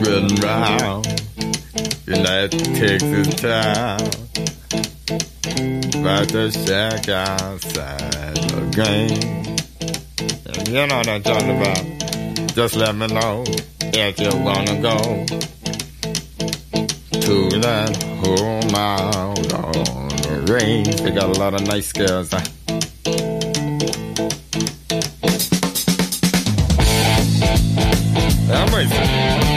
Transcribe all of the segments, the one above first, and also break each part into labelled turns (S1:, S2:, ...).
S1: ridden round United Texas town. About to shack outside the game. And you know what I'm talking about. Just let me know if you wanna go to that home out on the range. They got a lot of nice girls. I'm waiting.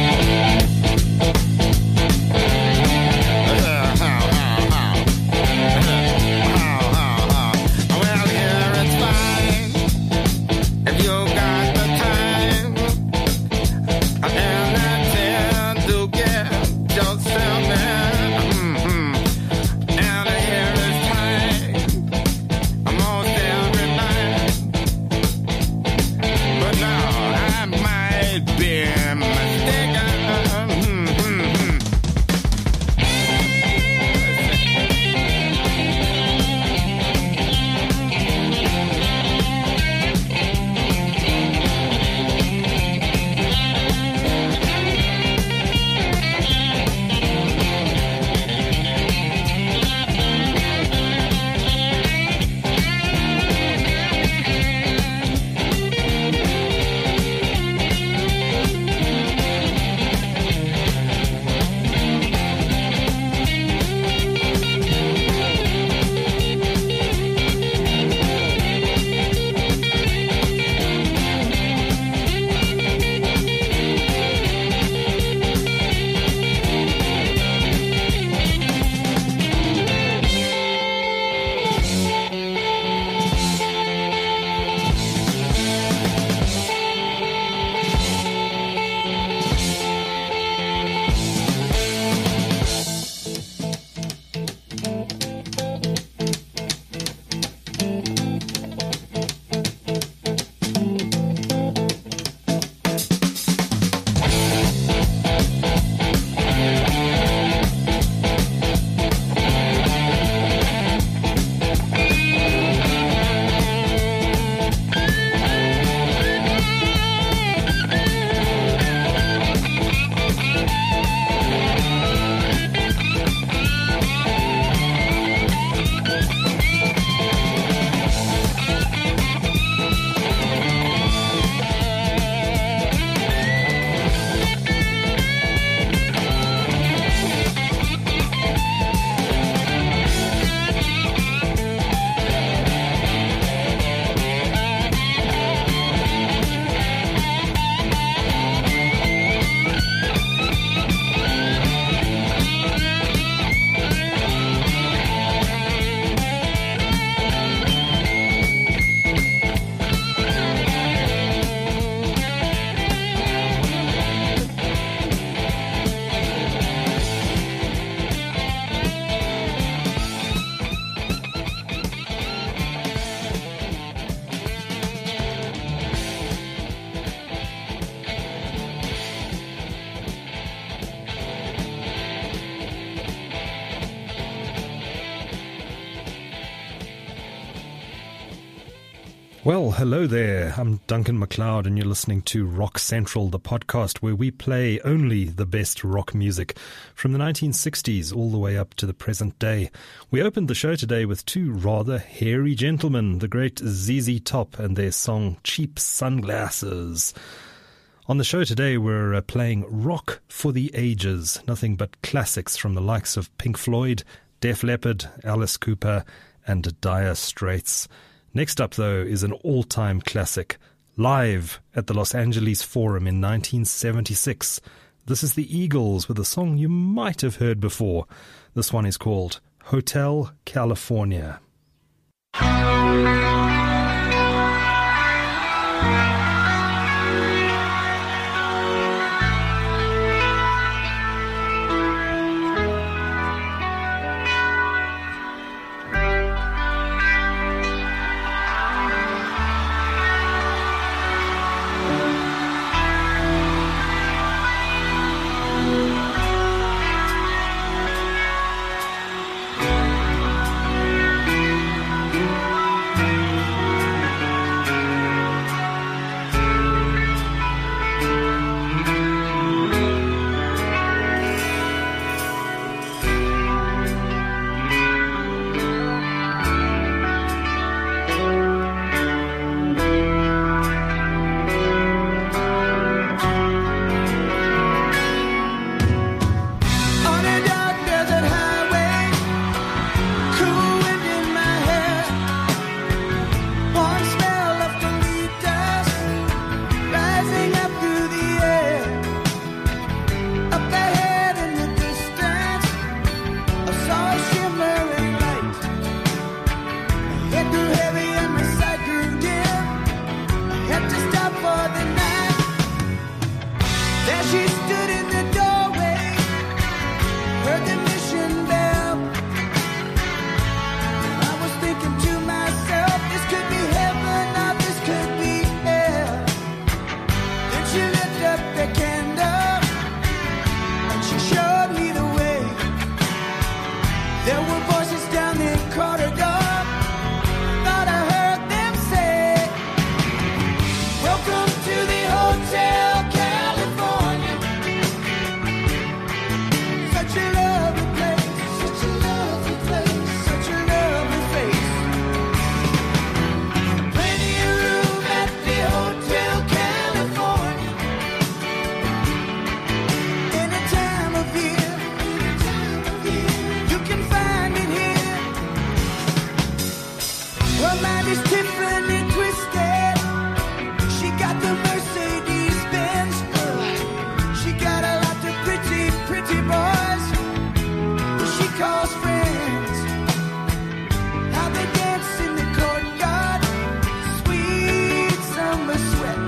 S2: Well, hello there. I'm Duncan MacLeod, and you're listening to Rock Central, the podcast where we play only the best rock music from the 1960s all the way up to the present day. We opened the show today with two rather hairy gentlemen, the great ZZ Top and their song Cheap Sunglasses. On the show today, we're playing rock for the ages, nothing but classics from the likes of Pink Floyd, Def Leppard, Alice Cooper, and Dire Straits. Next up, though, is an all-time classic, live at the Los Angeles Forum in 1976. This is the Eagles with a song you might have heard before. This one is called Hotel California.
S3: Her mind is Tiffany twisted. She got the Mercedes Benz. She got a lot of pretty, pretty boys she calls friends. How they dance in the courtyard, sweet summer sweat.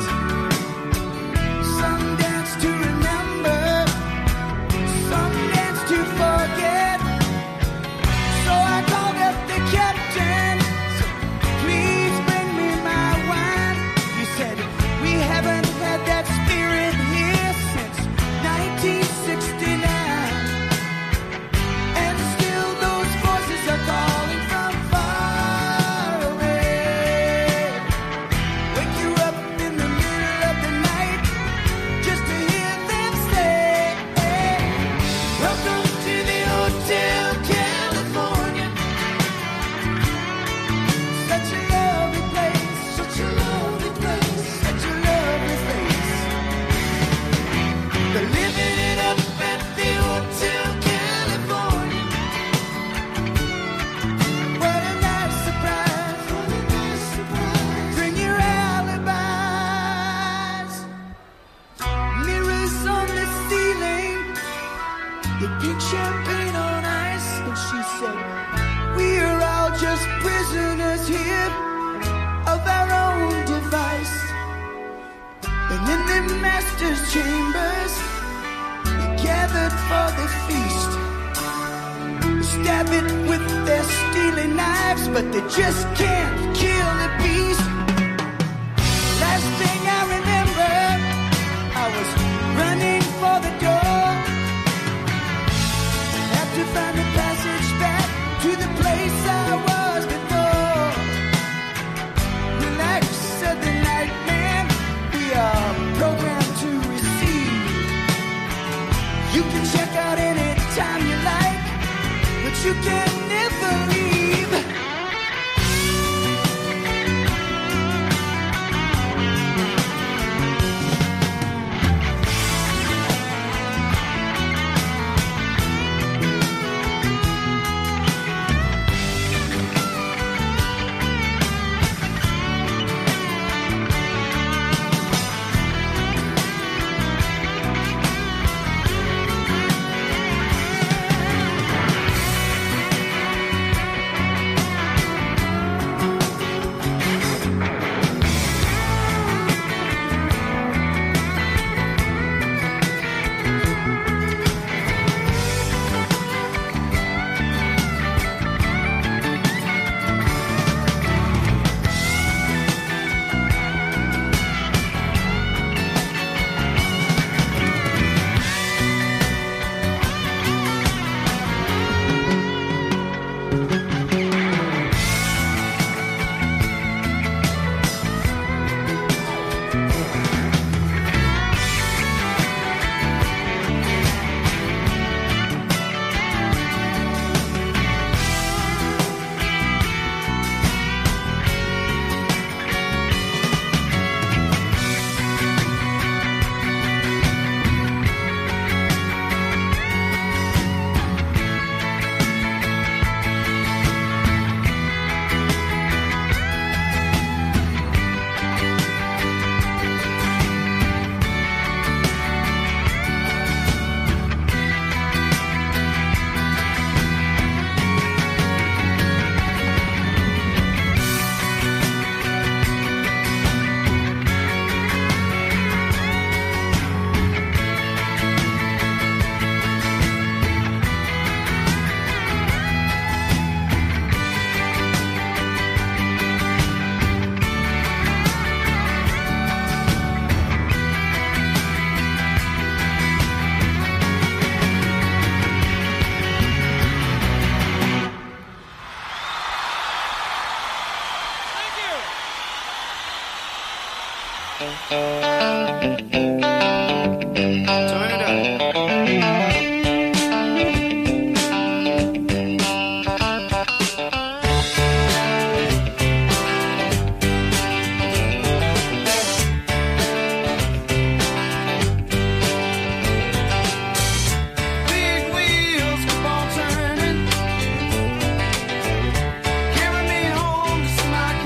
S3: Some dance to remember, some dance to forget. So I called up the captain, said, please bring me my wine. He said, we haven't had that spirit here since 1969. And still those voices are calling from far away. Wake you up in the middle of the night just to hear them say, welcome to the Hotel California. Such a lovely place, such a lovely place, such a lovely place. They're living it up at the Hotel California. What a nice surprise, what a nice surprise. Bring your alibis. Mirrors on the ceiling, the pink champagne on ice. And she said, we're all just prisoners here of our own device. And in the master's chambers, they gathered for the feast. Stab it with their steely knives, but they just can't kill the beast. Last thing I remember, I was running for the door. Had to find a passage back to the place I was before. Relax, said the night man, we are programmed to receive. You can check out any time you like, but you can never leave. Carry me home to my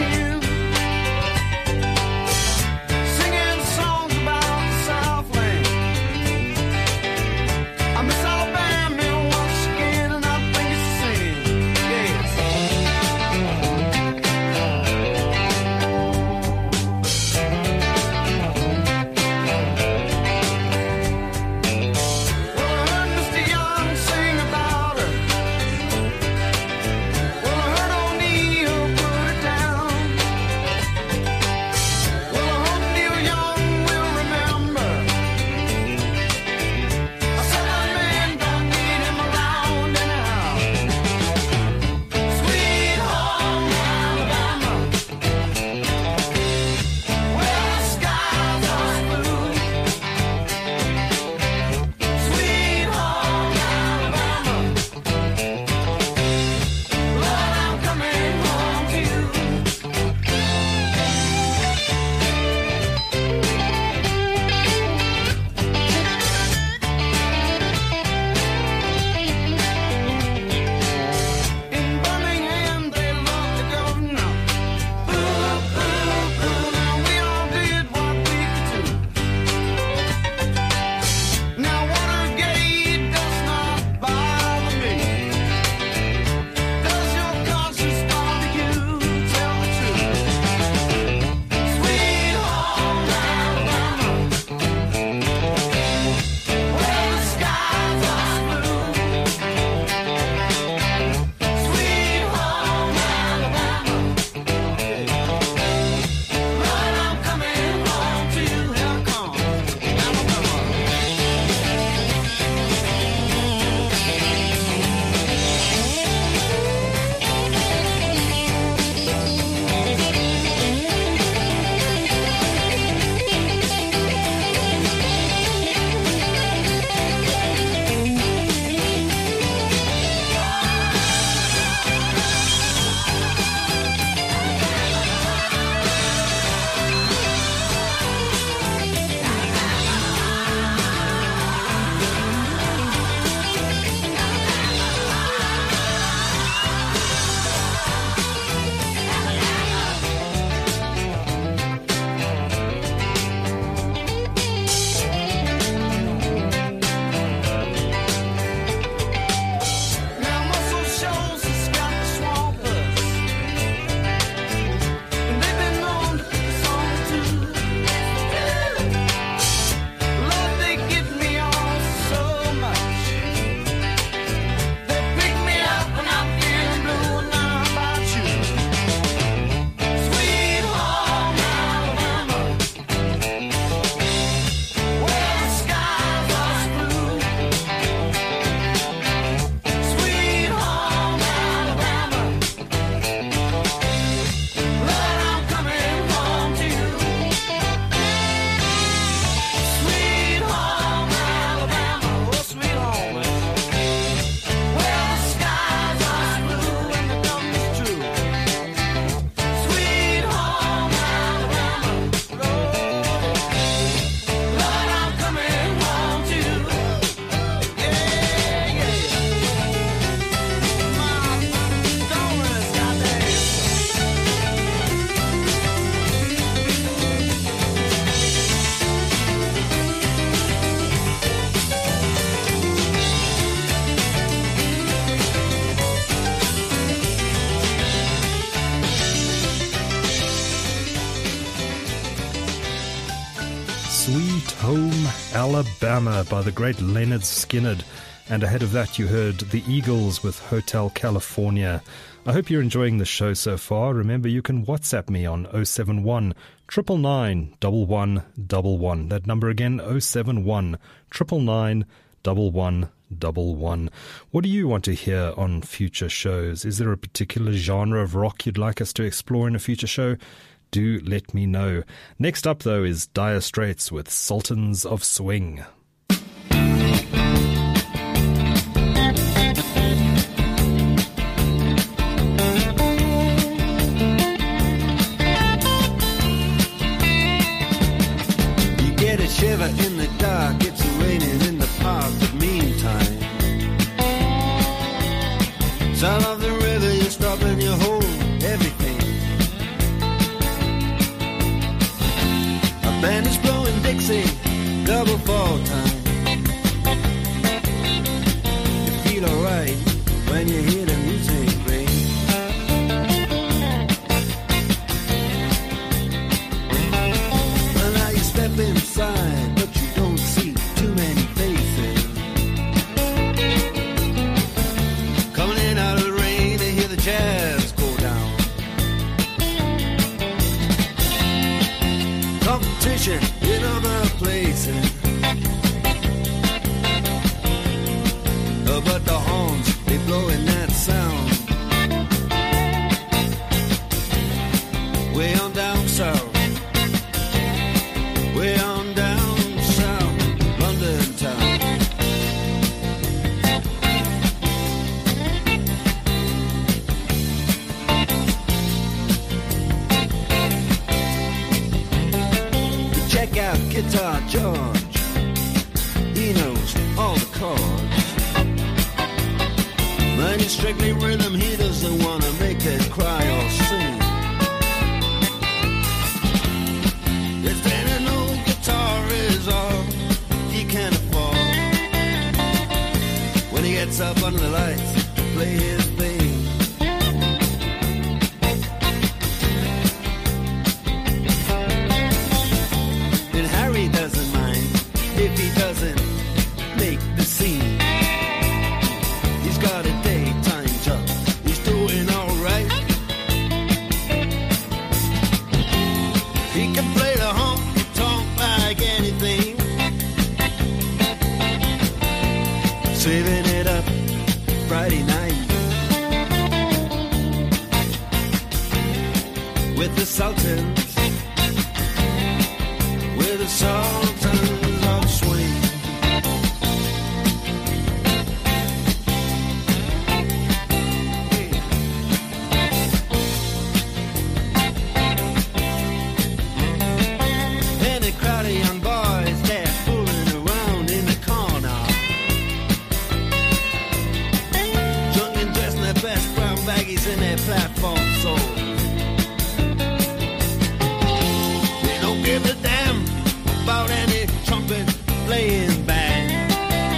S2: Sweet Home Alabama by the great Leonard Skinner. And ahead of that, you heard the Eagles with Hotel California. I hope you're enjoying the show so far. Remember, you can WhatsApp me on 071 999 1111. That number again, 071 999 1111. What do you want to hear on future shows? Is there a particular genre of rock you'd like us to explore in a future show? Do let me know. Next up, though, is Dire Straits with Sultans of Swing.
S3: Shiver in the dark, it's raining in the park, but meantime, sound of the river, you stop and you hold everything. A band is blowing Dixie, double fall time. You feel alright when you hear the music ring. Well, now you step inside, but you don't see too many faces. Coming in out of the rain to hear the jazz go down. Competition in other places. But the horns, they blowing that sound. Way on down south. Way on down south, London town. Check out Guitar George. He knows all the chords. When it's strictly rhythm, he doesn't want to make it cry or sing. If then an old guitar is all he can afford, when he gets up under the lights to play his thing. And Harry doesn't mind if he doesn't make the scene. He's got a daytime job, he's doing alright. He can play the honky-tonk like anything, saving it up Friday night with the Sultans, with the Sultans of Swing. In their platform soul, they don't give a damn about any trumpet playing band.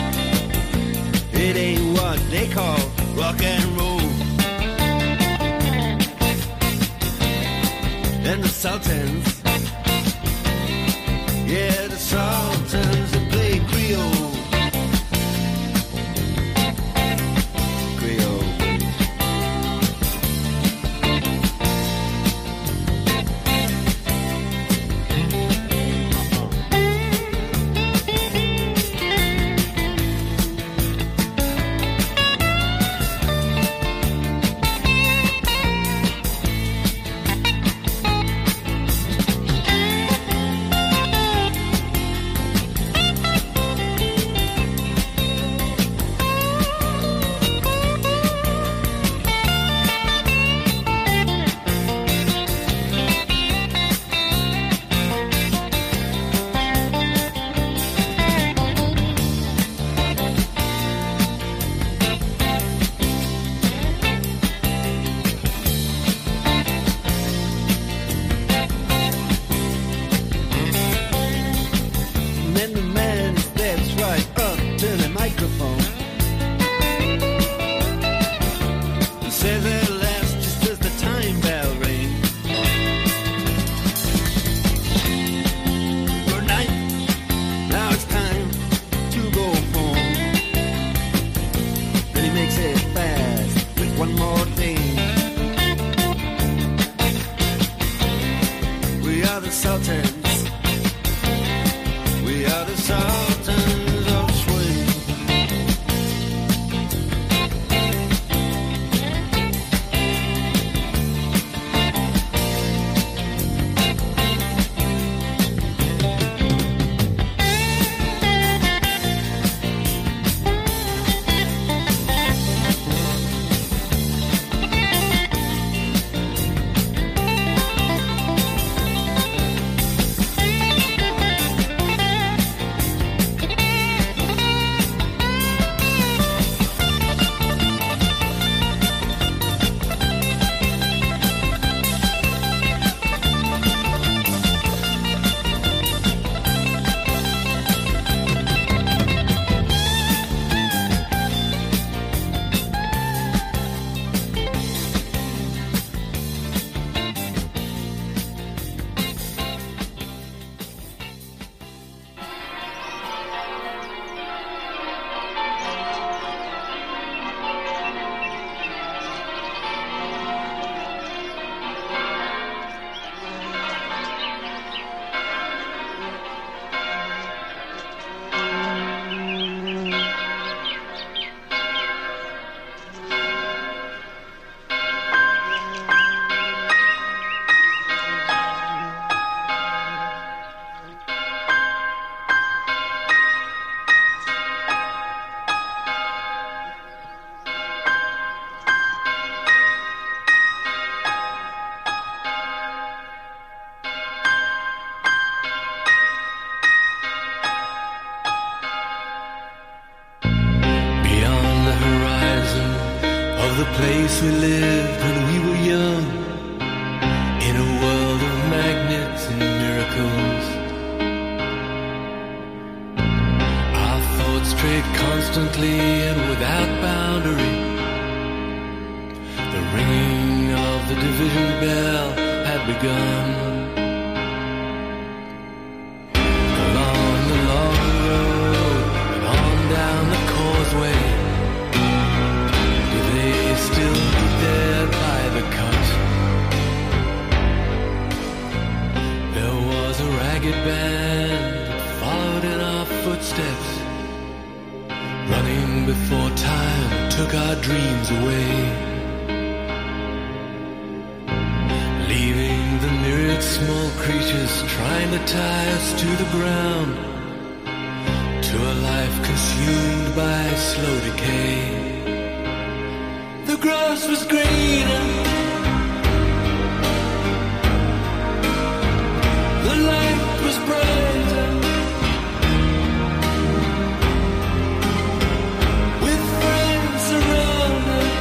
S3: It ain't what they call rock and roll. And the Sultans, yeah, the Sultans, they play Creole. the Sultans. We are the Sultans of Swing. The place we lived when we were young, in a world of magnets and miracles. Our thoughts strayed constantly and without boundary. The ringing of the division bell had begun. Along the long road and on down the causeway, still there by the cut. There was a ragged band that followed in our footsteps, running before time took our dreams away, leaving the myriad small creatures trying to tie us to the ground, to a life consumed by slow decay. The grass was greener, the light was brighter, with friends around us.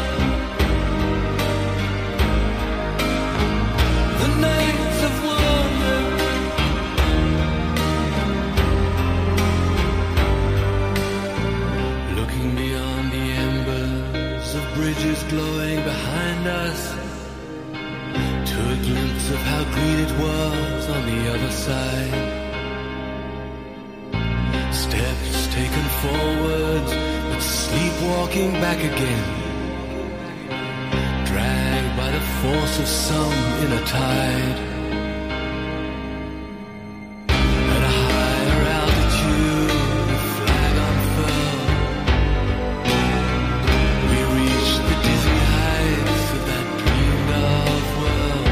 S3: The nights of wonder, looking beyond the embers of bridges glowing behind us, to a glimpse of how green it was on the other side. Steps taken forwards, but sleepwalking back again, dragged by the force of some inner tide. At a higher altitude, the flag unfurled, we reached the dizzy heights of that dreamed of world.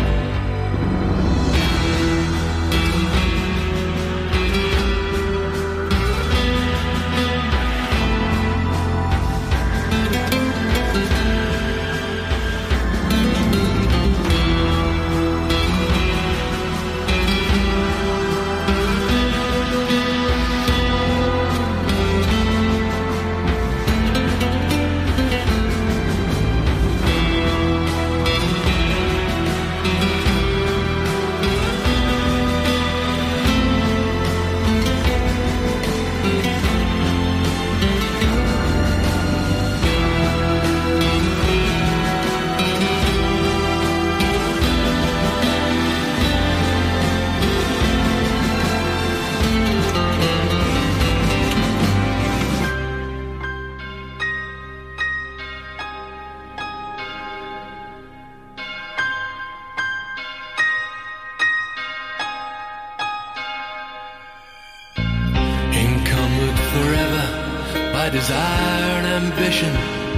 S4: desire and ambition.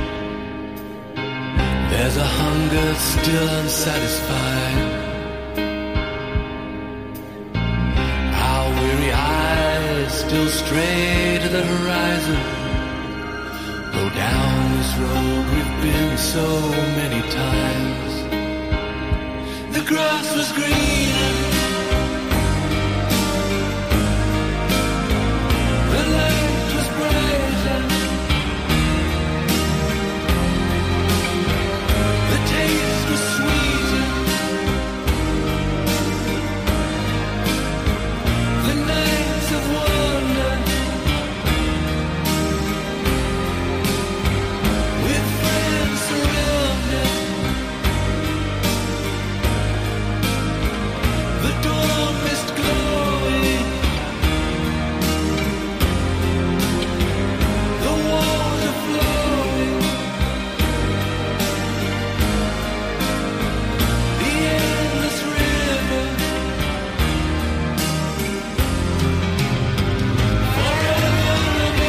S4: There's a hunger still unsatisfied. Our weary eyes still stray to the horizon. Go down this road we've been so many times. The grass was green, the light was bright, the taste was sweet, the nights of wonder, with friends surrounded, the dawn mist glowing, the water flowing, the endless river, forever and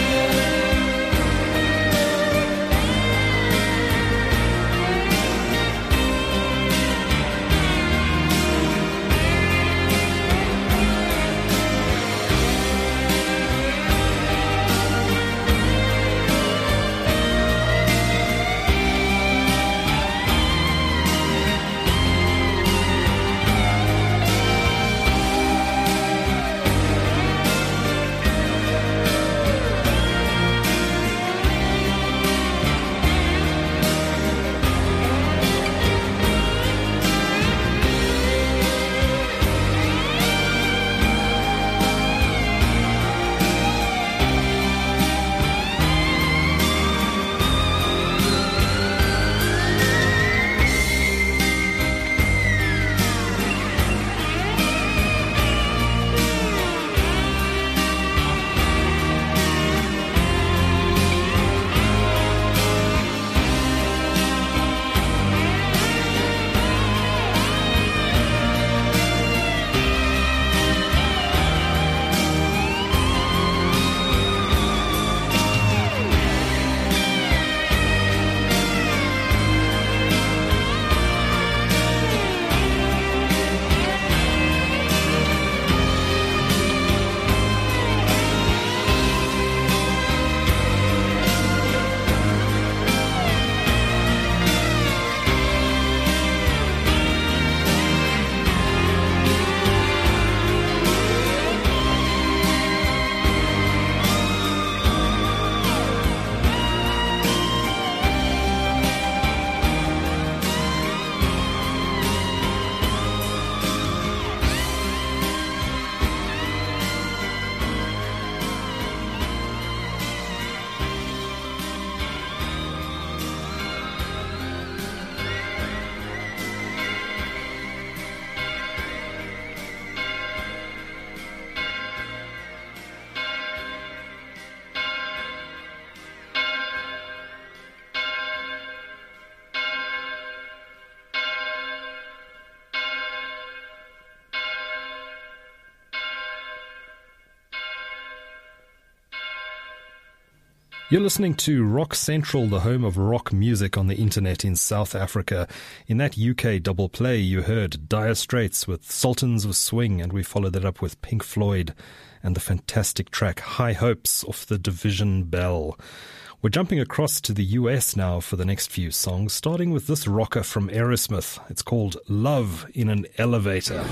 S2: You're listening to Rock Central, the home of rock music on the internet in South Africa. In that UK double play, you heard Dire Straits with Sultans of Swing, and we followed that up with Pink Floyd and the fantastic track High Hopes off the Division Bell. We're jumping across to the US now for the next few songs, starting with this rocker from Aerosmith. It's called Love in an Elevator.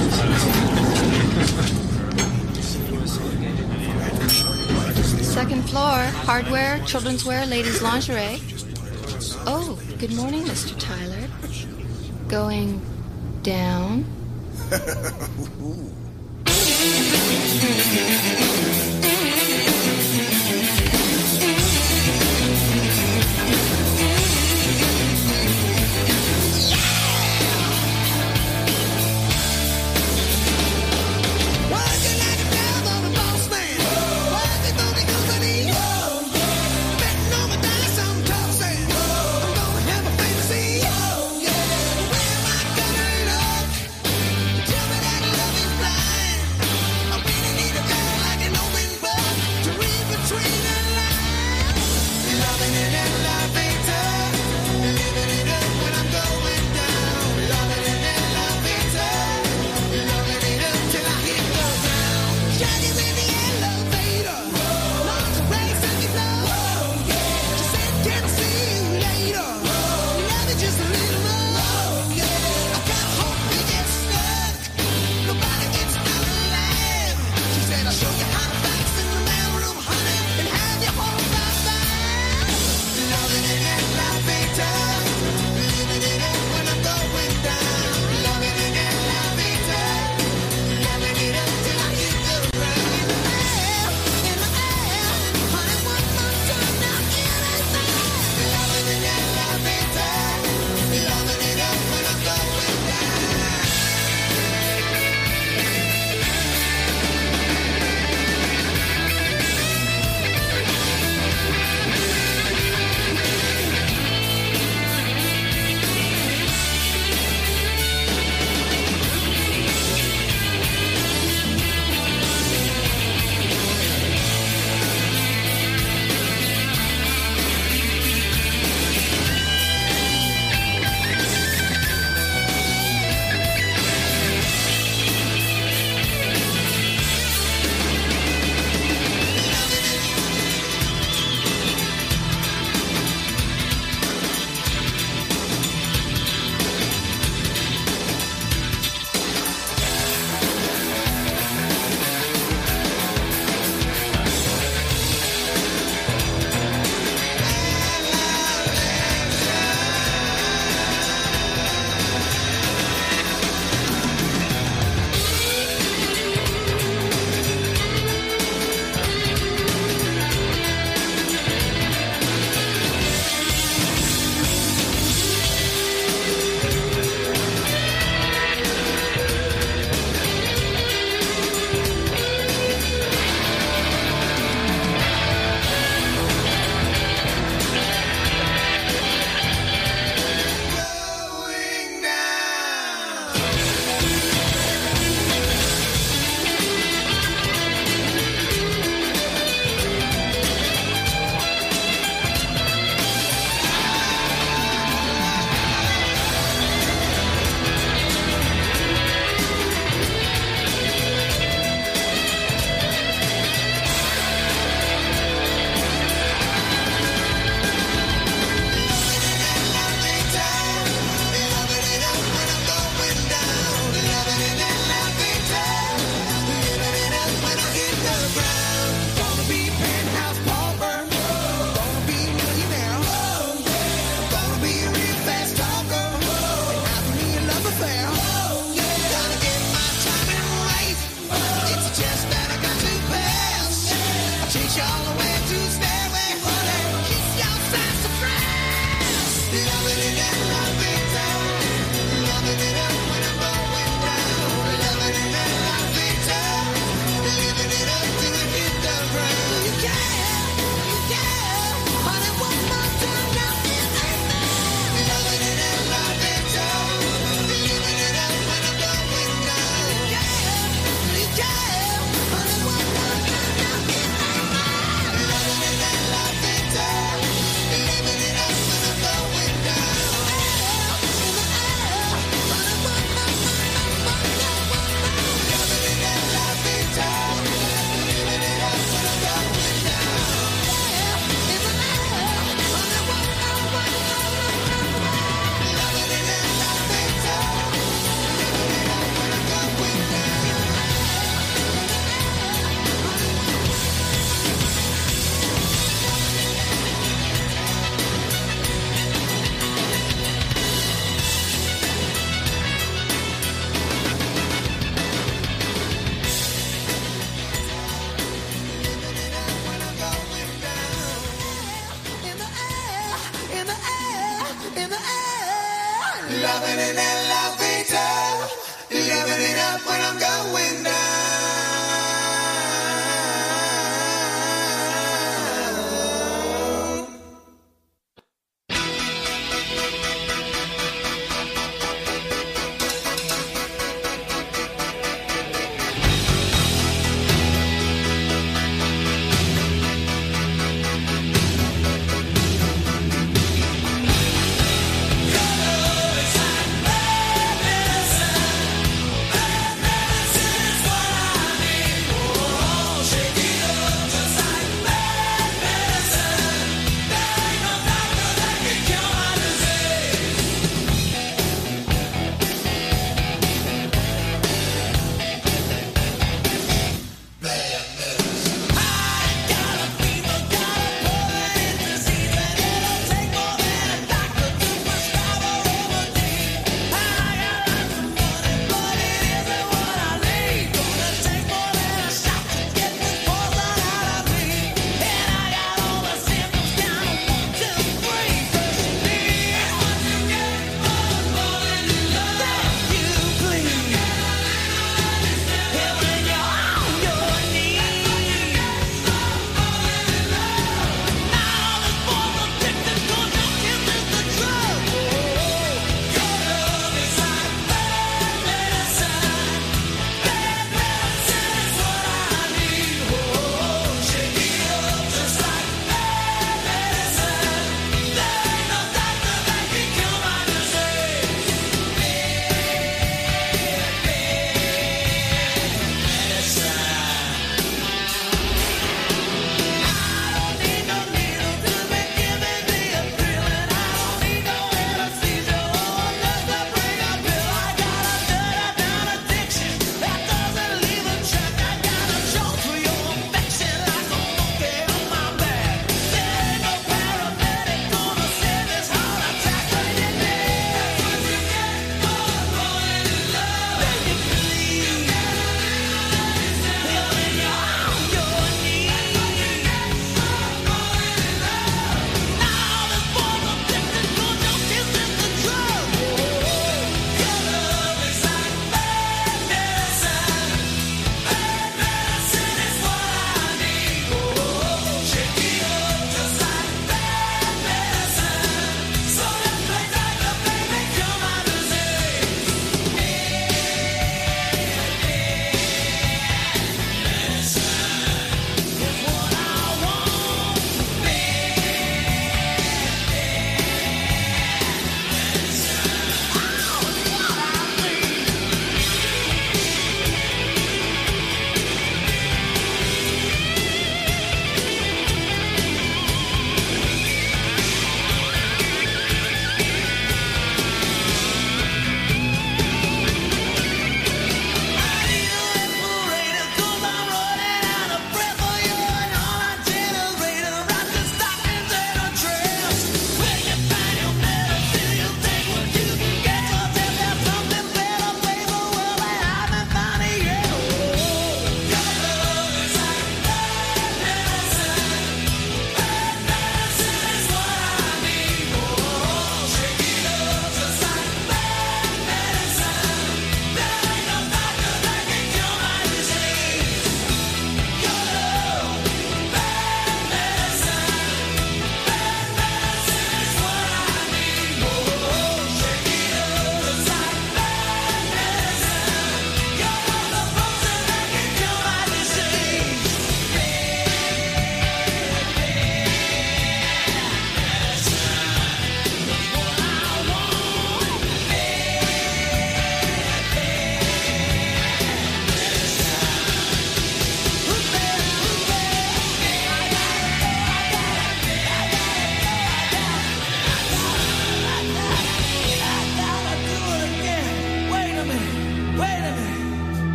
S5: Second floor, hardware, children's wear, ladies' lingerie. Oh, good morning, Mr. Tyler. Going down?
S3: Like an open book.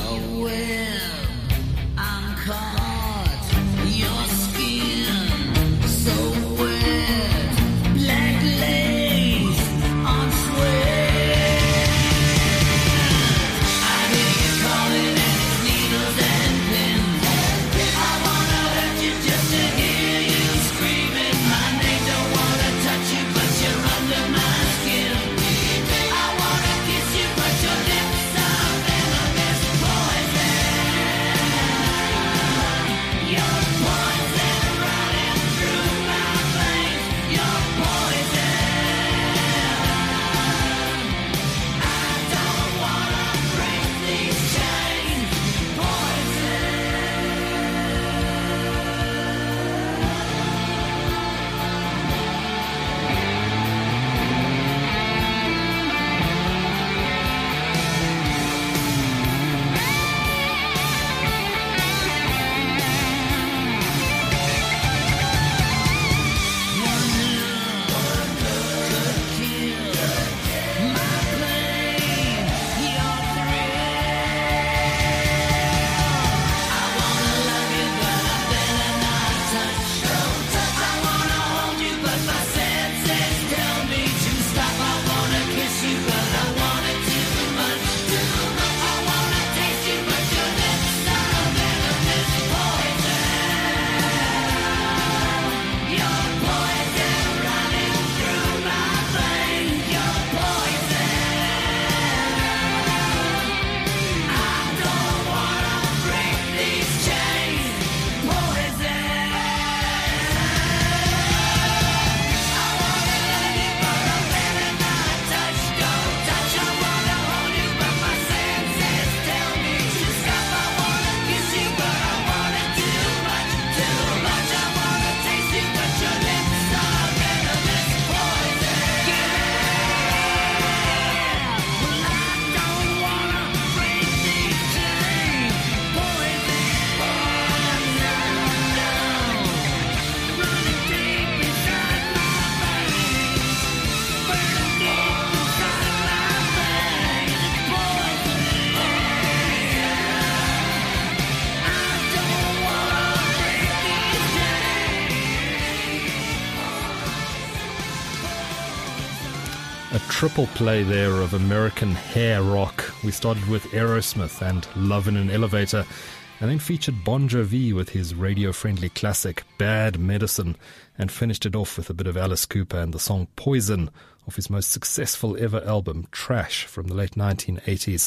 S2: triple play there of American hair rock. We started with Aerosmith and Love in an Elevator, and then featured Bon Jovi with his radio-friendly classic Bad Medicine, and finished it off with a bit of Alice Cooper and the song Poison off his most successful ever album, Trash, from the late 1980s.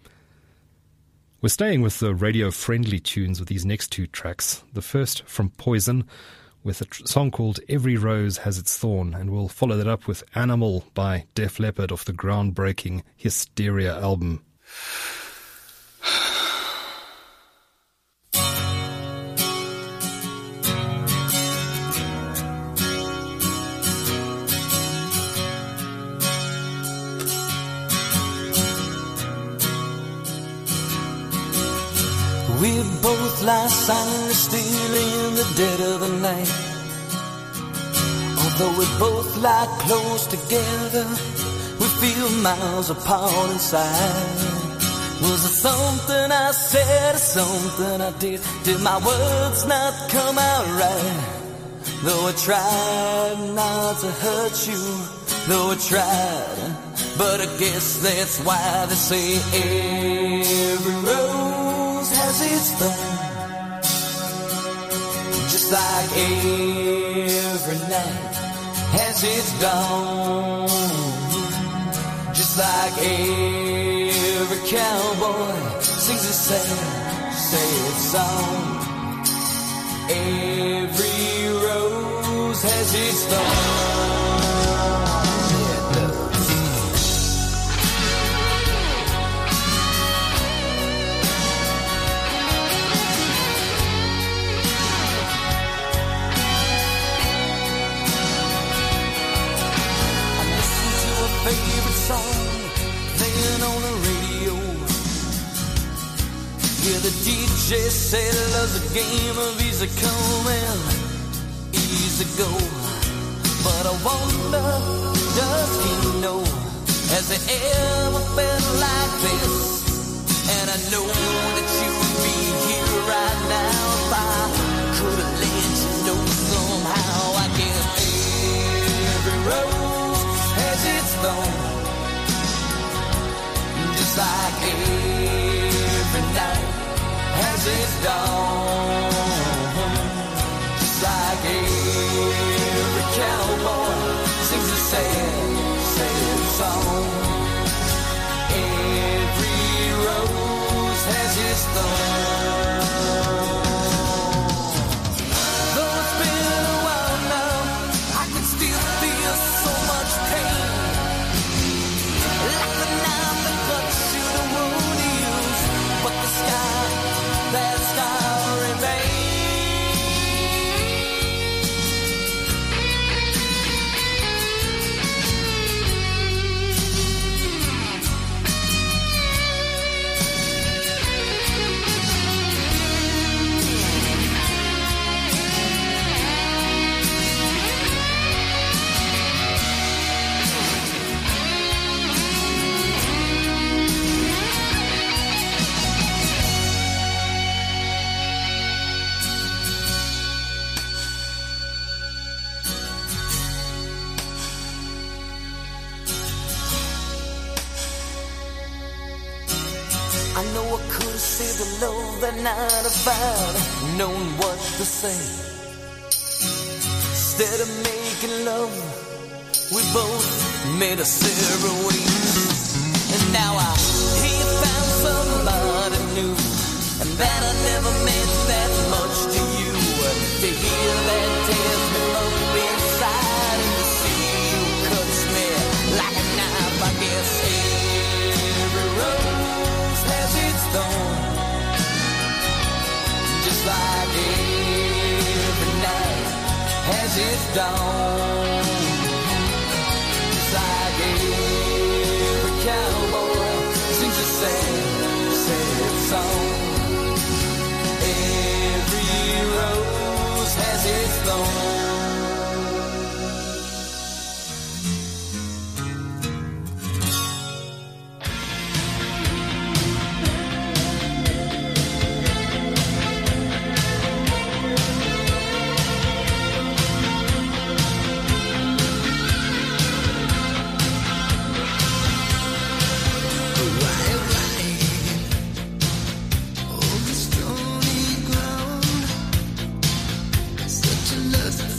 S2: We're staying with the radio-friendly tunes with these next two tracks. The first from Poison, with a song called Every Rose Has Its Thorn, and we'll follow that up with Animal by Def Leppard off the groundbreaking Hysteria album.
S6: We both lie silently still in the dead of the night. Although we both lie close together, we feel miles apart inside. Was it something I said or something I did? Did my words not come out right? Though I tried not to hurt you, though I tried, but I guess that's why they say every rose has its thorn, just like every night has its dawn, just like every cowboy sings a sad, sad song. Every rose has its thorn. Favorite song playing on the radio. Yeah, the DJ said love's a game of easy come and easy go. But I wonder, does he know, has it ever been like this? And I know that you would be here right now if I could have let you know somehow. I guess every rose has its thorn, just like every night has its dawn, just like every cowboy sings a sad, sad song. Every rose has its thorn. Though it's been a while now, I can still feel so much pain, like the knife that cuts through the wound heals, but the sky, that sky remains. I know I could have saved the love that night if I'd known what to say. Instead of making love, we both made a separate ways. And now I hear you found somebody new, and that I never meant that much to you. To hear that tears me up inside, and to see you cuts me like a knife. I guess every rose has its thorn, just like every night has its dawn, just like every cowboy sings a sad, sad song. Every rose has its thorn.
S3: Such a lust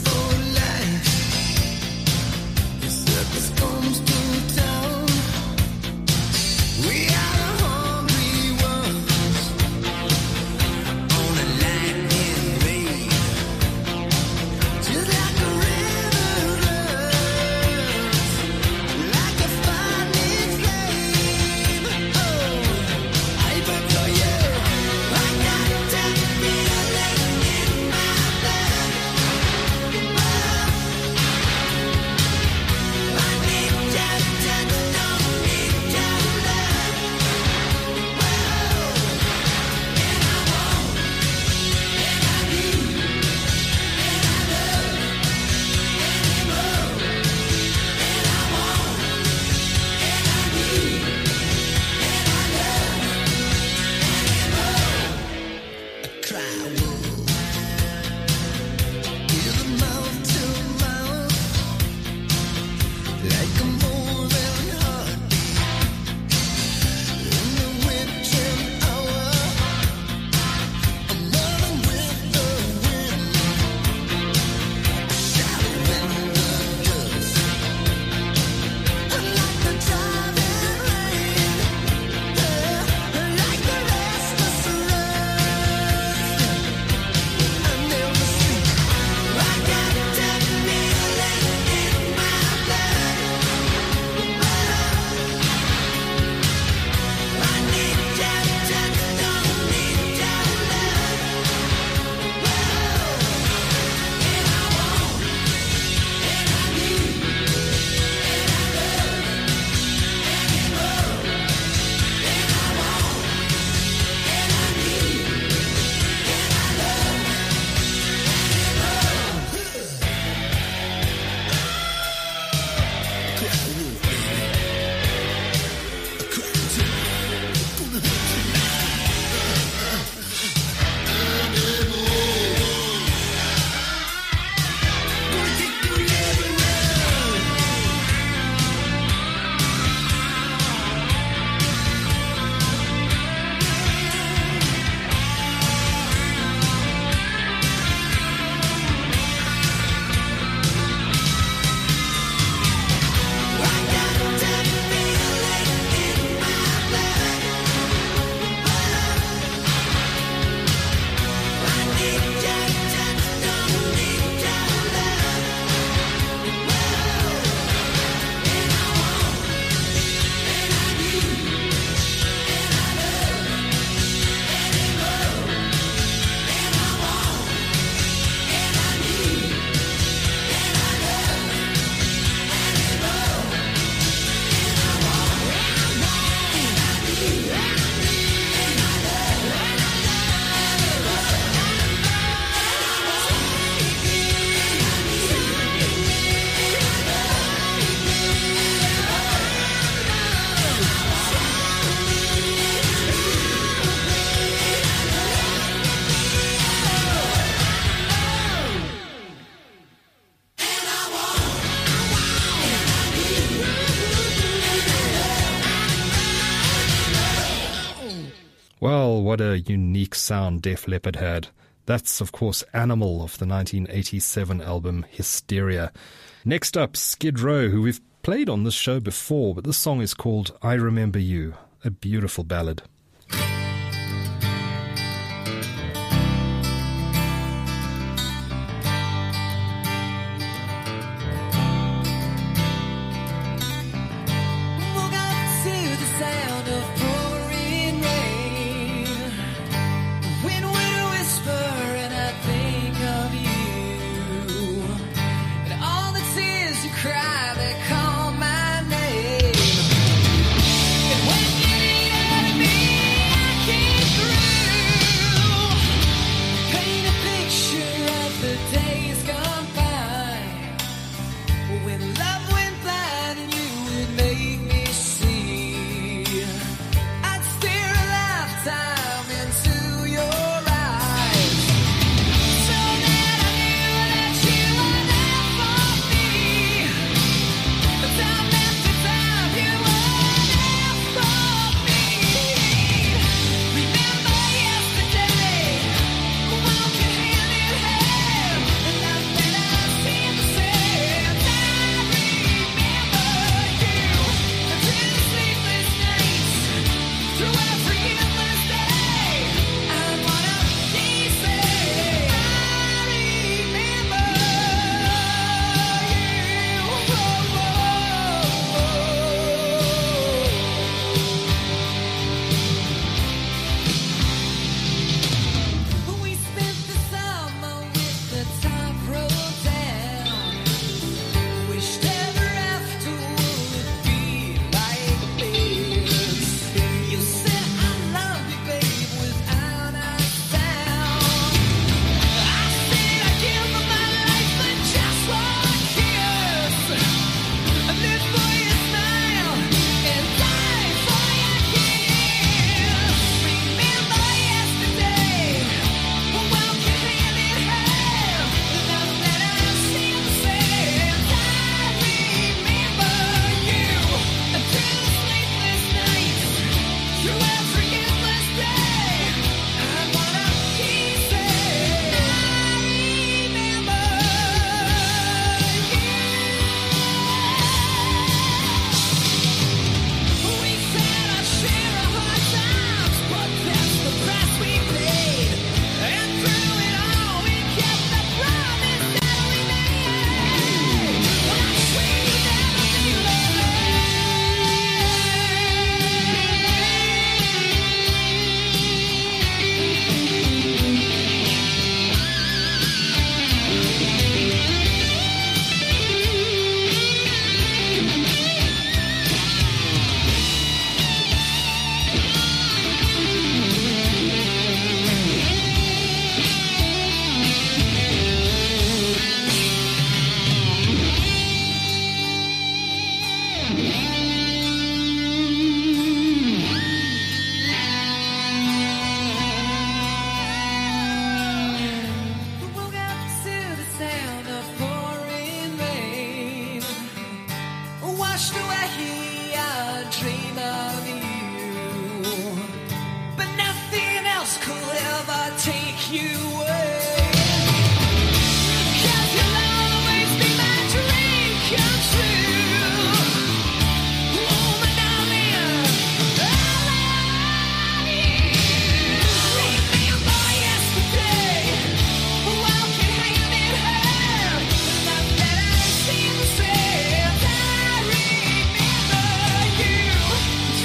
S2: Well, what a unique sound Def Leppard had. That's, of course, Animal of the 1987 album Hysteria. Next up, Skid Row, who we've played on this show before, but this song is called I Remember You, a beautiful ballad.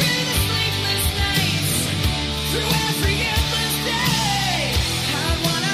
S3: Through every endless day, I wanna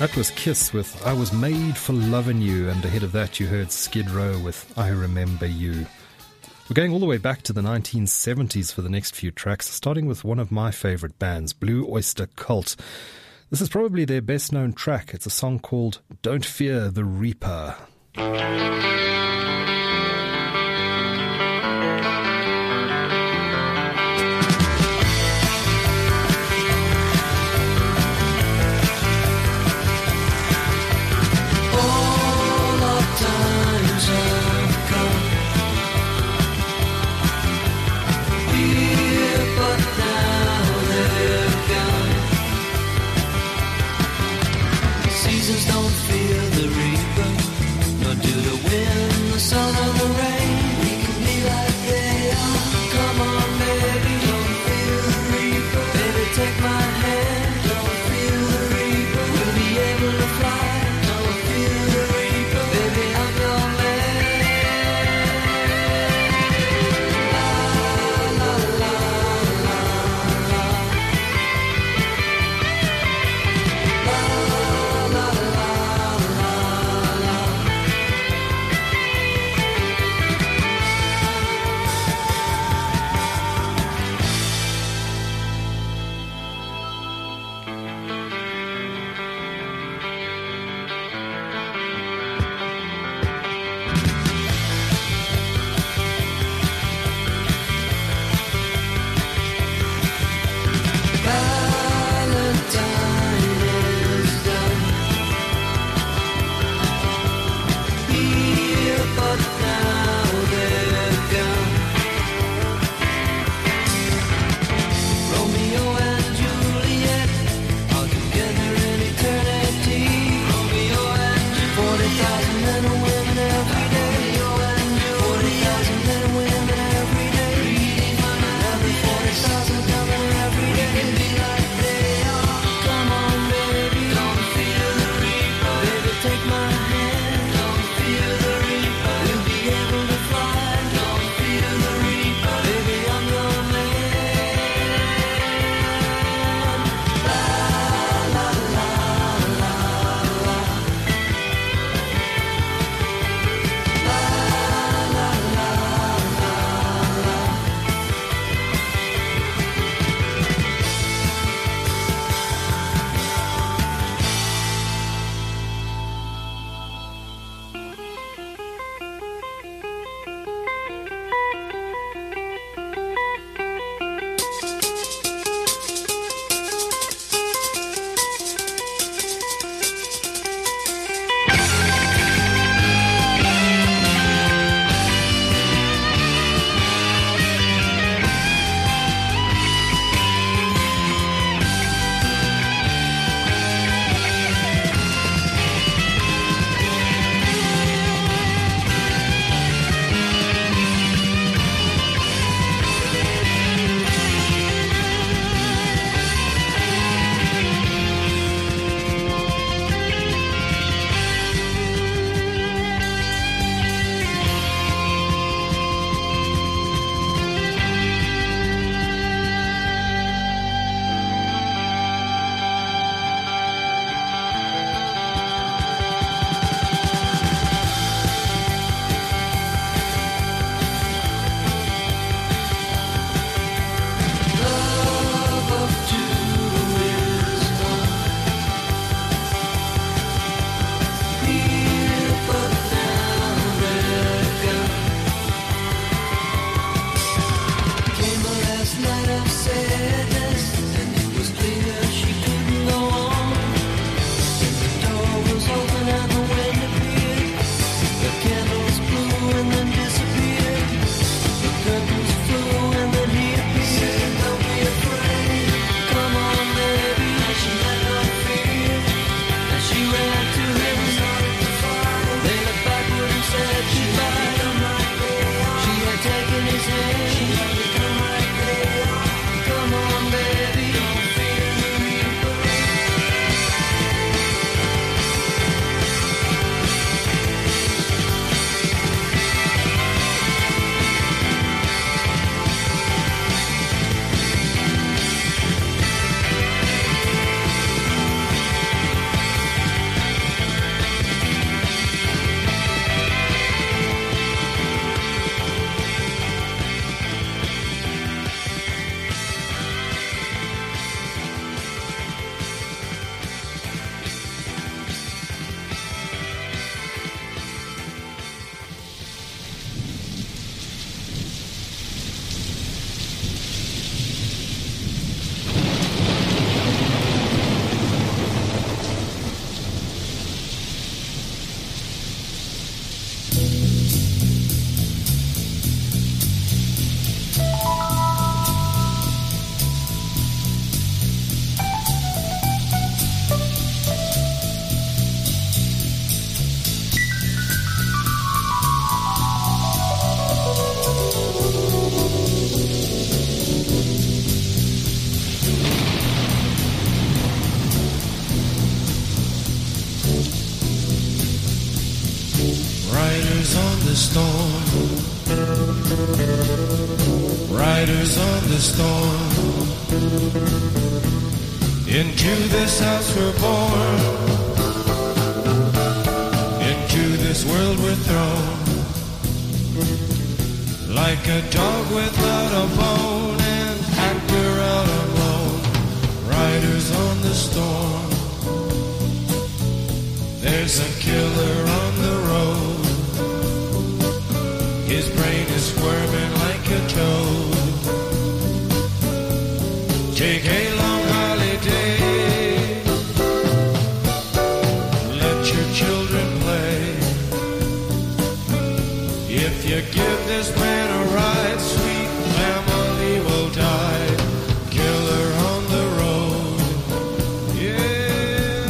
S2: That was Kiss with I Was Made for Lovin' You, and ahead of that you heard Skid Row with I Remember You. We're going all the way back to the 1970s for the next few tracks, starting with one of my favorite bands, Blue Oyster Cult. This is probably their best known track. It's a song called Don't Fear the Reaper.
S4: Riders on the storm. Riders on the storm. Into this house we're born. Into this world we're thrown. Like a dog without a bone, an actor out alone. Riders on the storm. There's a killer on the road. His brain is squirming like a toad. Take a long holiday. Let your children play. If you give this man a ride, sweet family will die. Killer on the road. Yeah.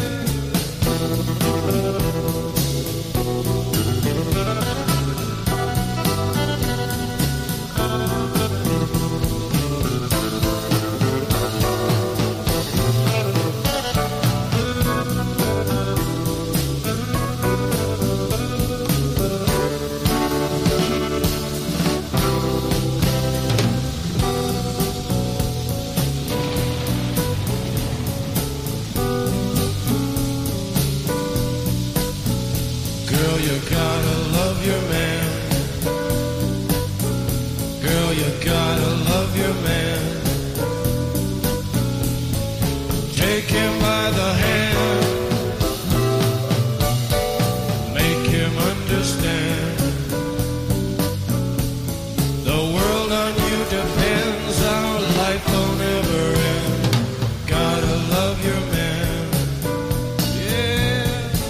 S4: Girl, you gotta love your man. Girl, you gotta love your man. Take him by the hand. Make him understand. The world on you depends. Our life will never end. Gotta love your man. Yeah.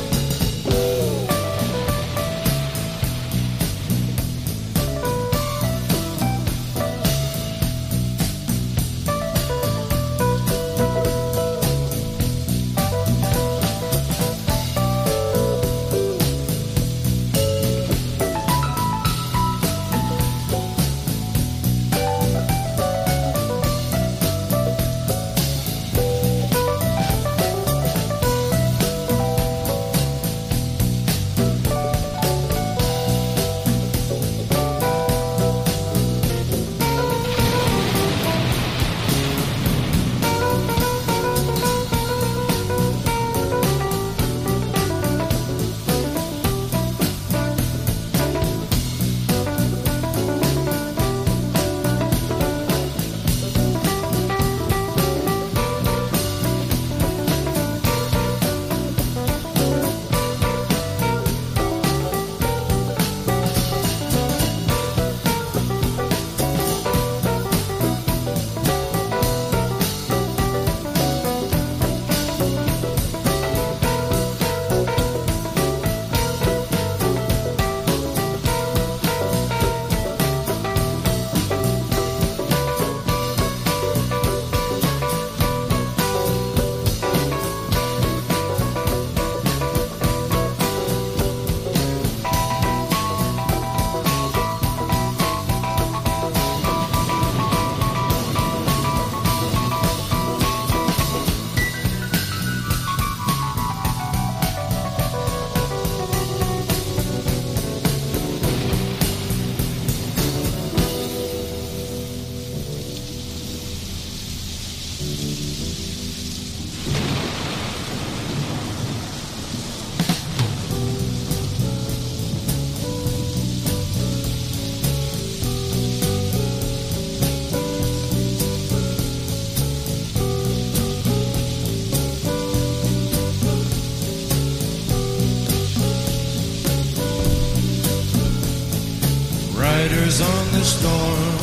S4: Riders on the storm.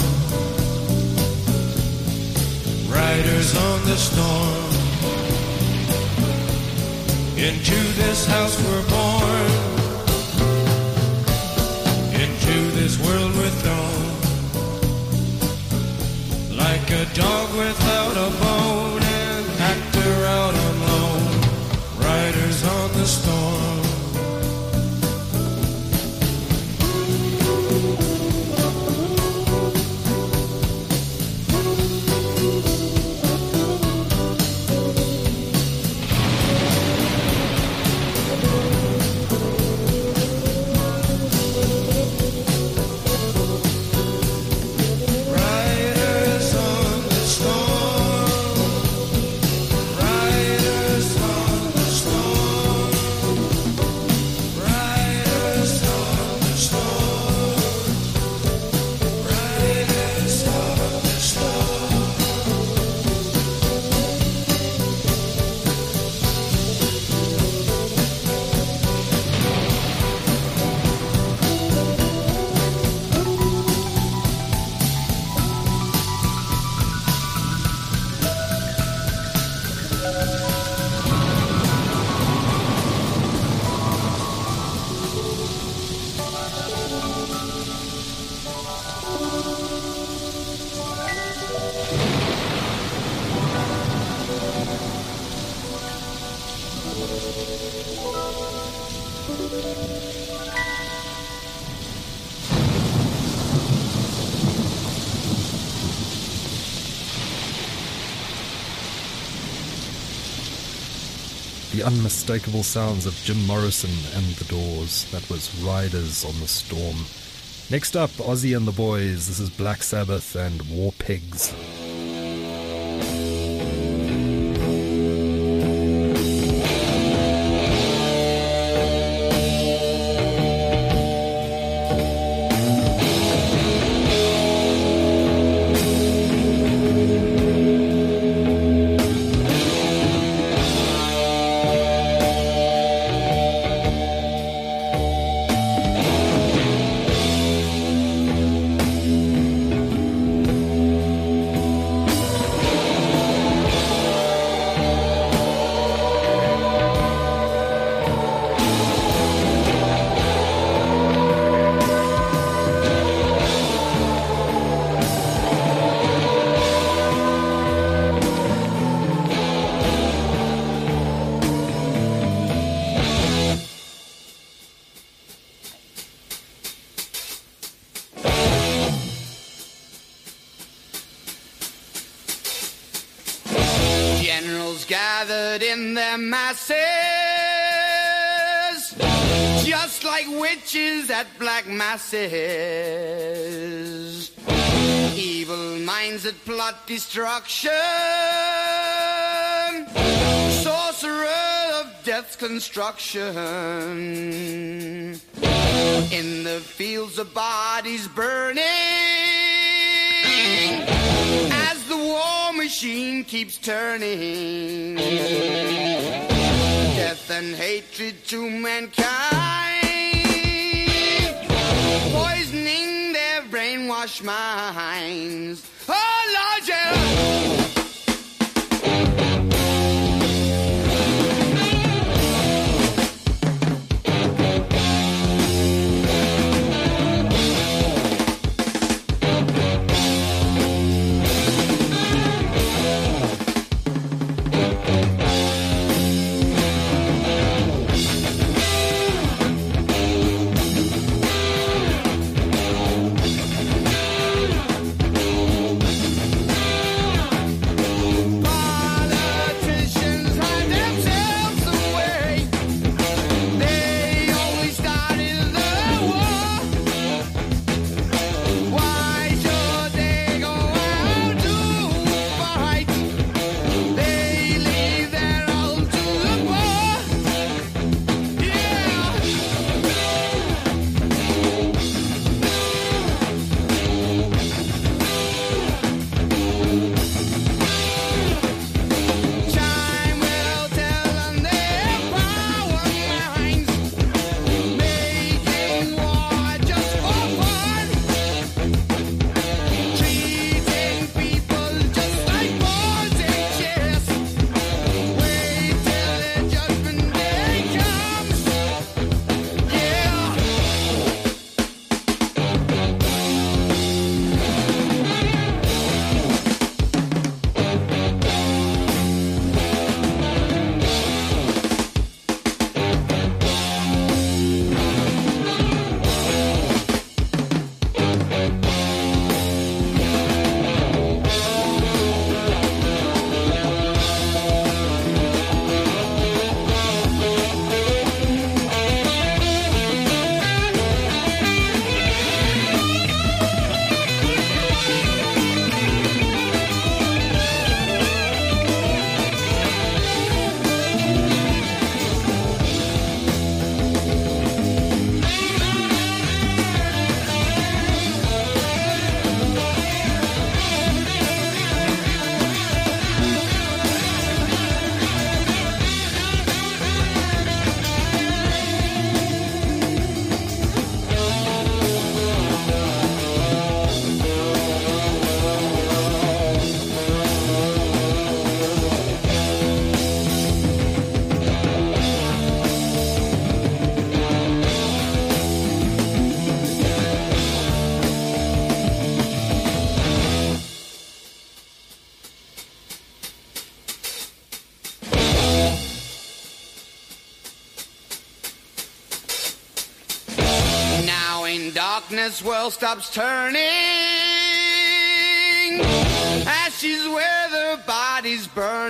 S4: Riders on the storm. Into this house we're born. Into this world we're thrown. Like a dog without a bone, an actor out alone. Riders on the storm.
S2: The unmistakable sounds of Jim Morrison and the Doors. That was Riders on the Storm. Next up, Ozzy and the Boys. This is Black Sabbath and War Pigs.
S3: Generals gathered in their masses, just like witches at black masses. Evil minds that plot destruction, sorcerer of death's construction. In the fields of bodies burning, as the war machine keeps turning, death and hatred to mankind, poisoning their brainwashed minds. Oh Lord, yeah. In darkness, world stops turning. Ashes where the body's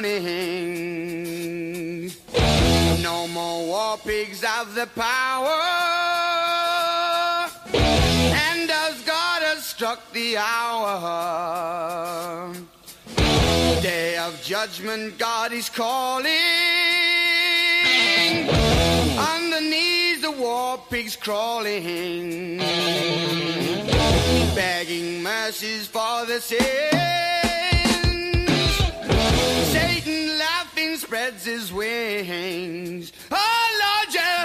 S3: burning. No more war pigs have the power. And as God has struck the hour, day of judgment, God is calling. On the knees, the war pigs crawling, begging mercies for the sins. Satan laughing spreads his wings. Oh Lord, yeah.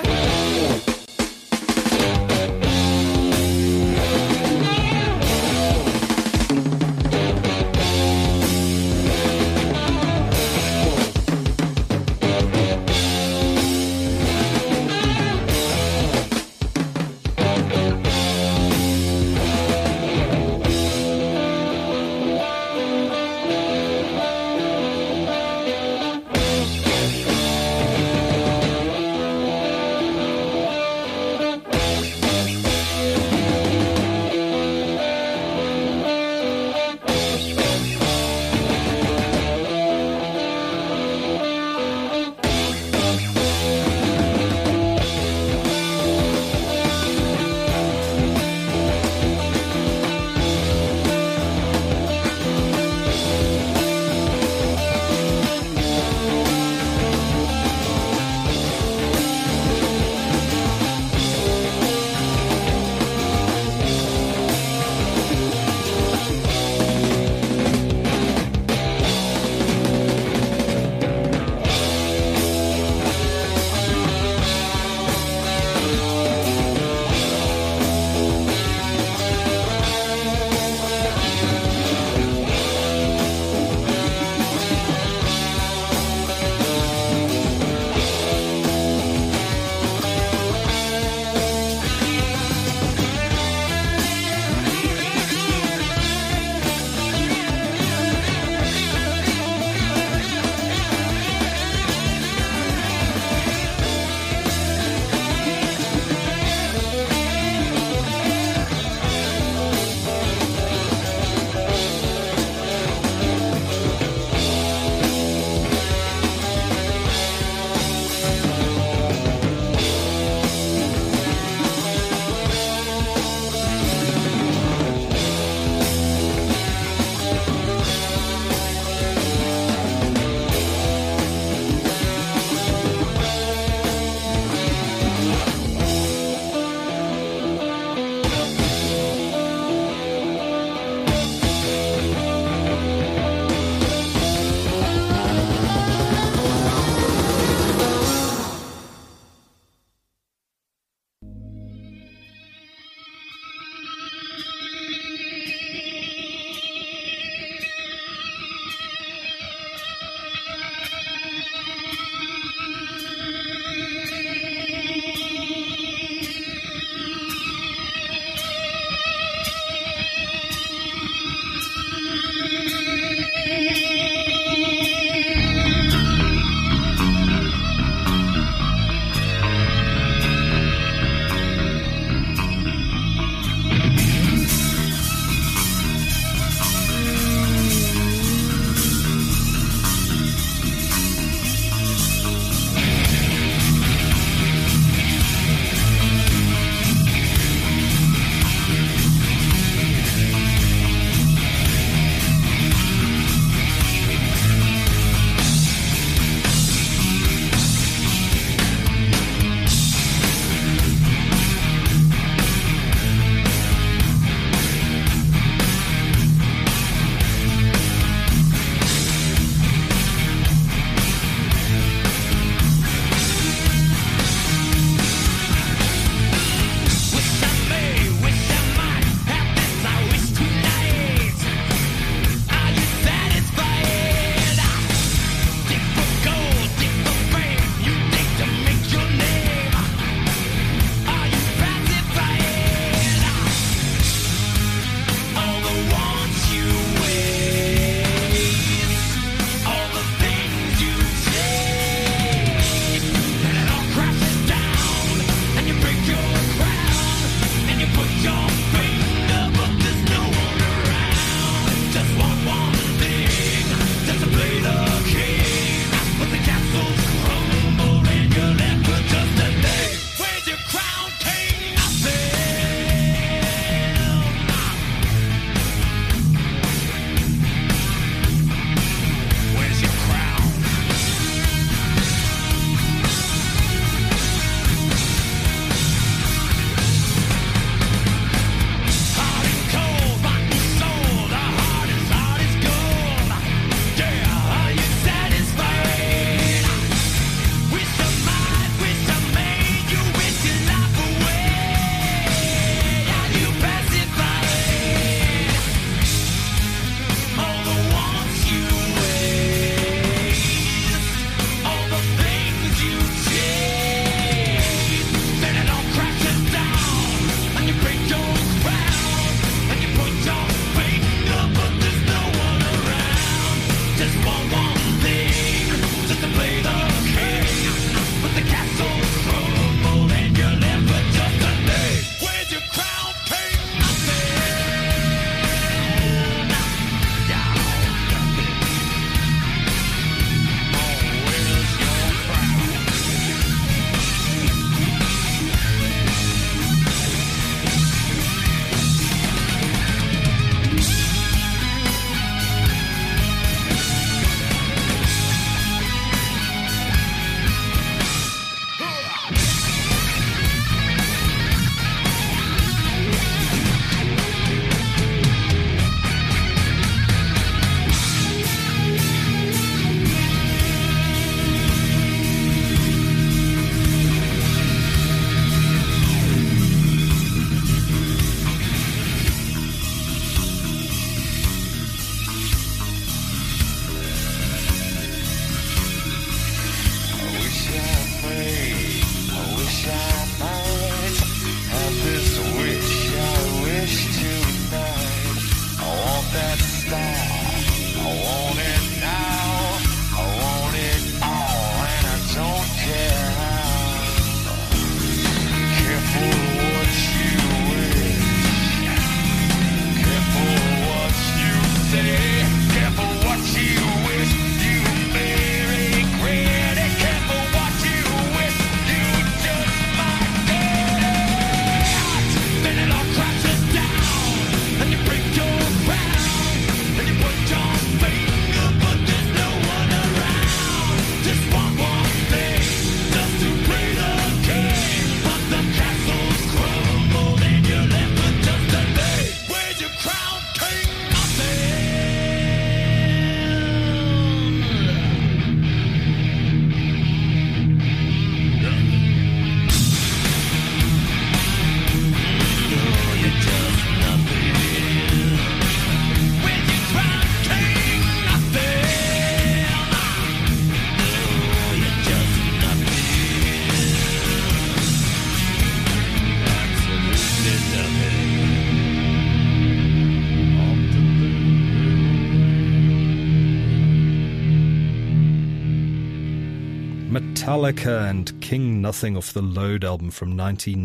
S2: Metallica and King Nothing off the Load album from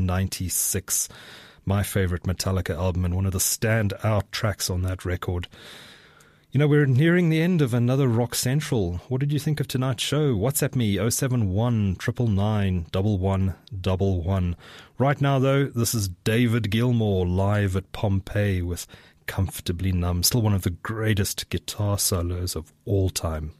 S2: 1996. My favorite Metallica album and one of the standout tracks on that record. You know, we're nearing the end of another Rock Central. What did you think of tonight's show? WhatsApp me, 071 999 1111. Right now, though, this is David Gilmour live at Pompeii with Comfortably Numb. Still one of the greatest guitar solos of all time.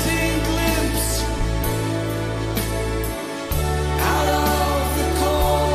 S3: Out of the cold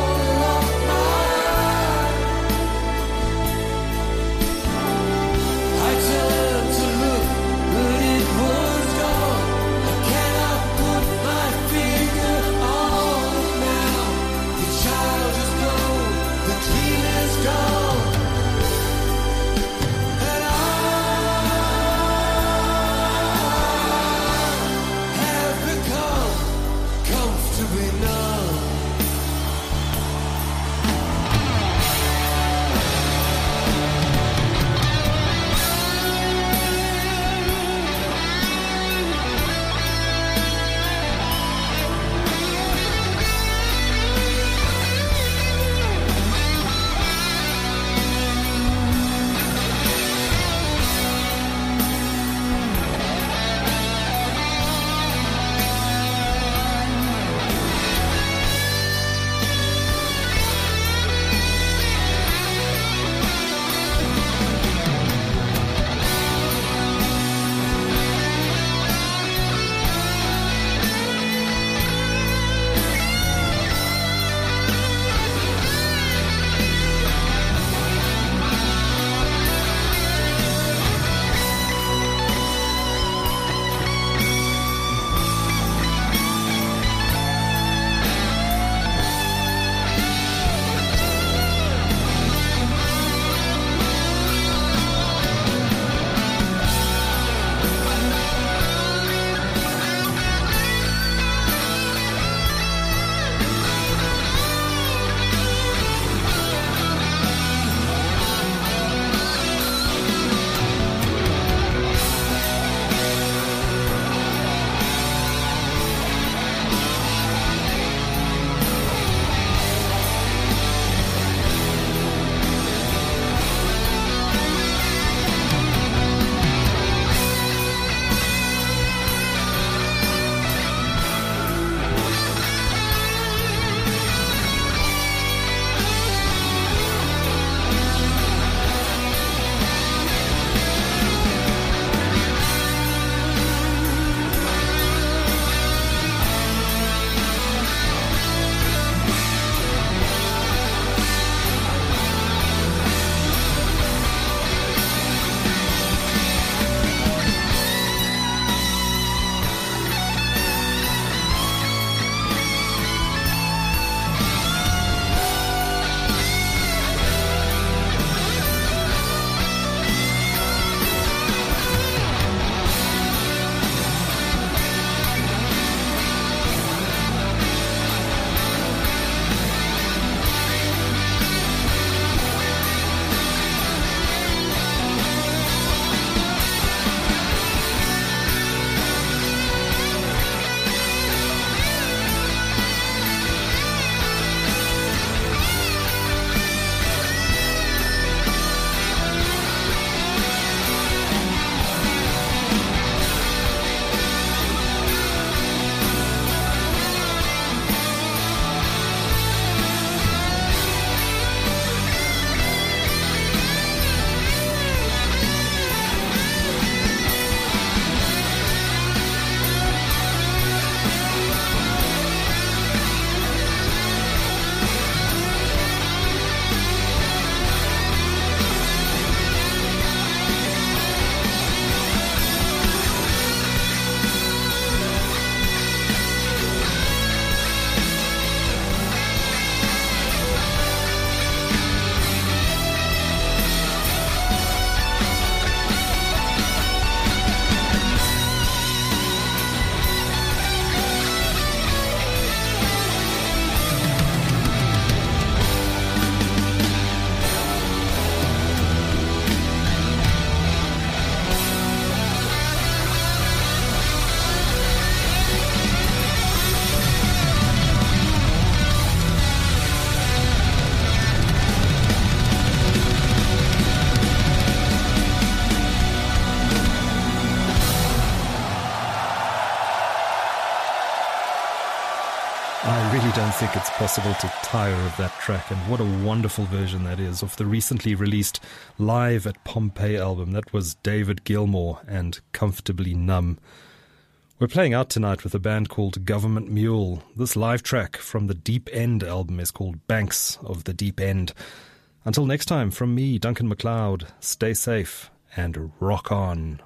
S2: I really don't think it's possible to tire of that track, and what a wonderful version that is of the recently released Live at Pompeii album. That was David Gilmour and Comfortably Numb. We're playing out tonight with a band called Government Mule. This live track from the Deep End album is called Banks of the Deep End. Until next time, from me, Duncan MacLeod, stay safe and rock on.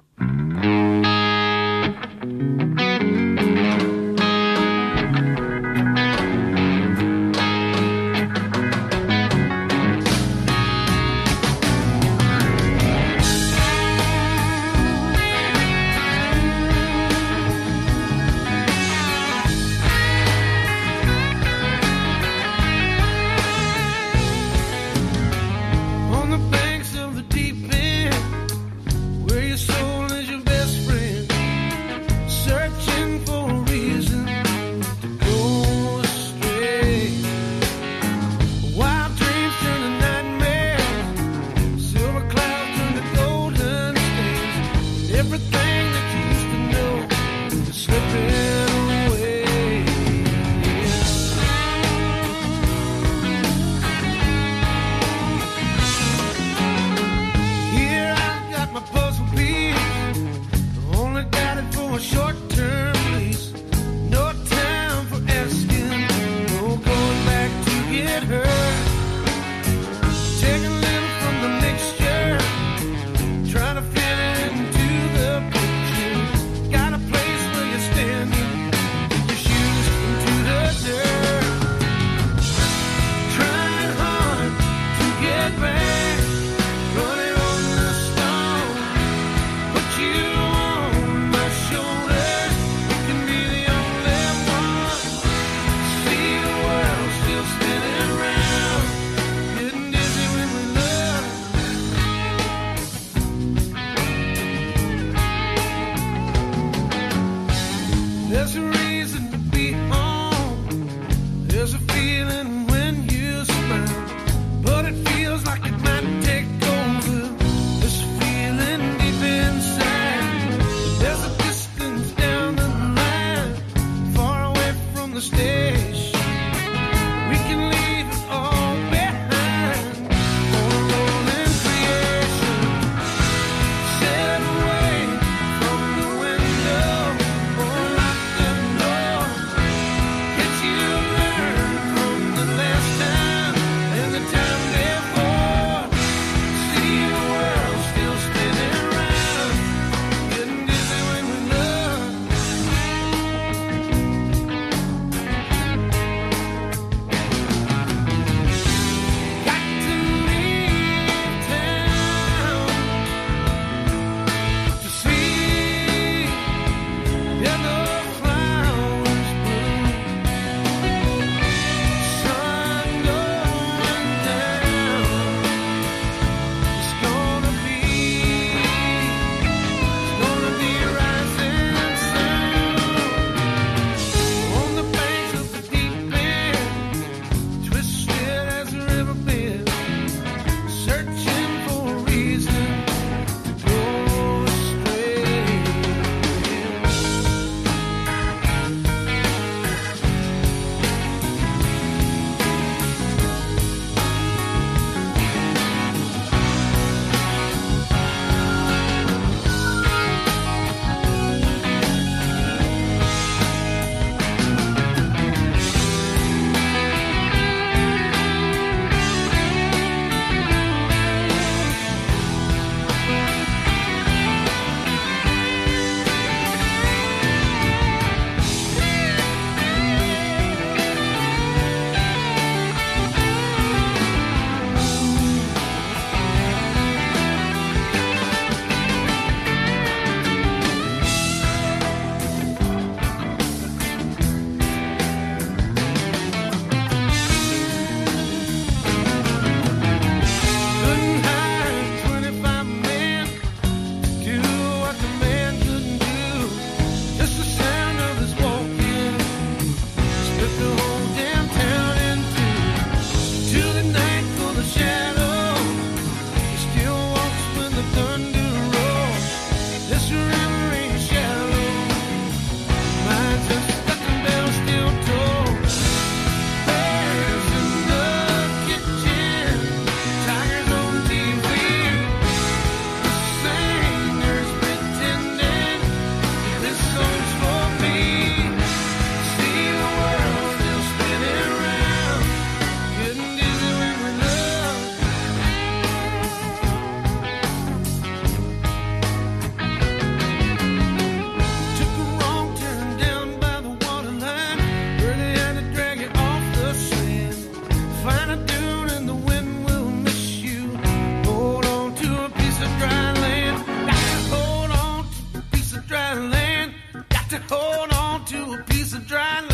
S3: piece of dry